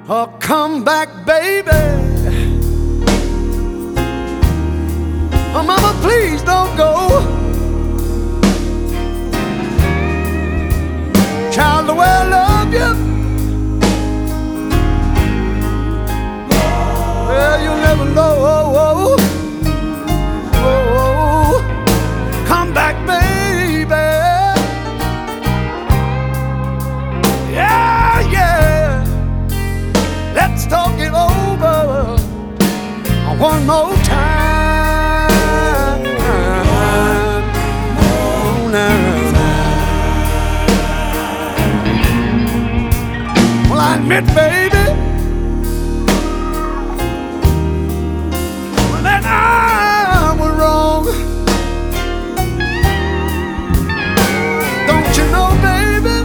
Oh, come back, baby. Oh, mama, please don't go. Child, the way I love you, well, you'll never know. Come back, baby. Yeah, yeah. Let's talk it over one more time. Oh, now. Well, I admit, baby, that I was wrong. Don't you know, baby?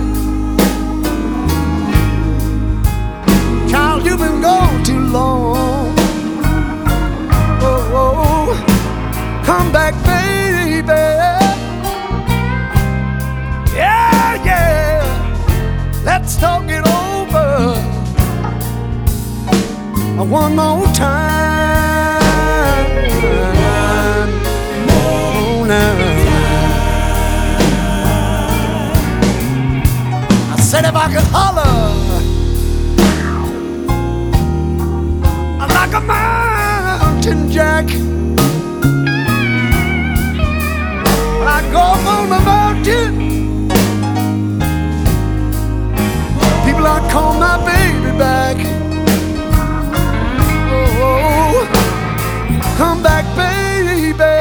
Child, you've been gone too long. Oh, come back, baby. Yeah, yeah. Let's talk it over one more time. Oh, now. I said if I could holler like a mountain jack, I go up on the mountain, people I call my baby back. Oh, come back, baby.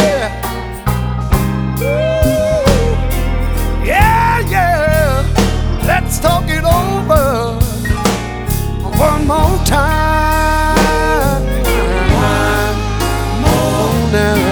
Ooh, yeah, yeah. Let's talk it over one more time. Oh, now.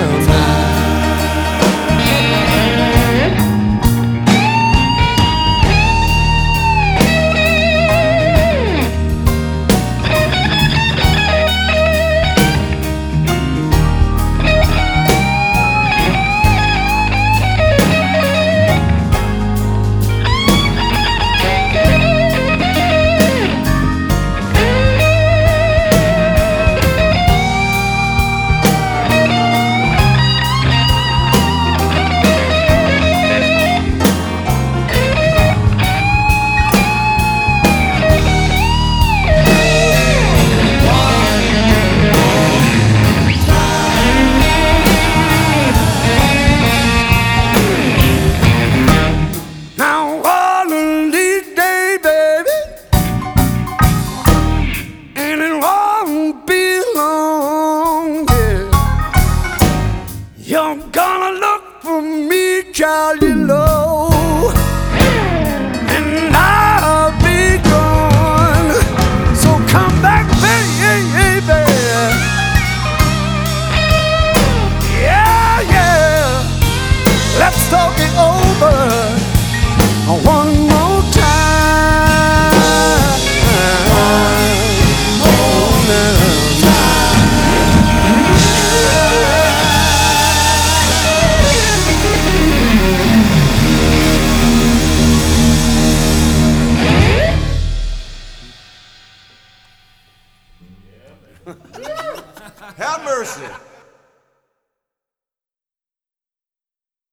You're gonna look for me, child, you know, and I'll be gone. So come back, baby. Yeah, yeah. Let's talk it over one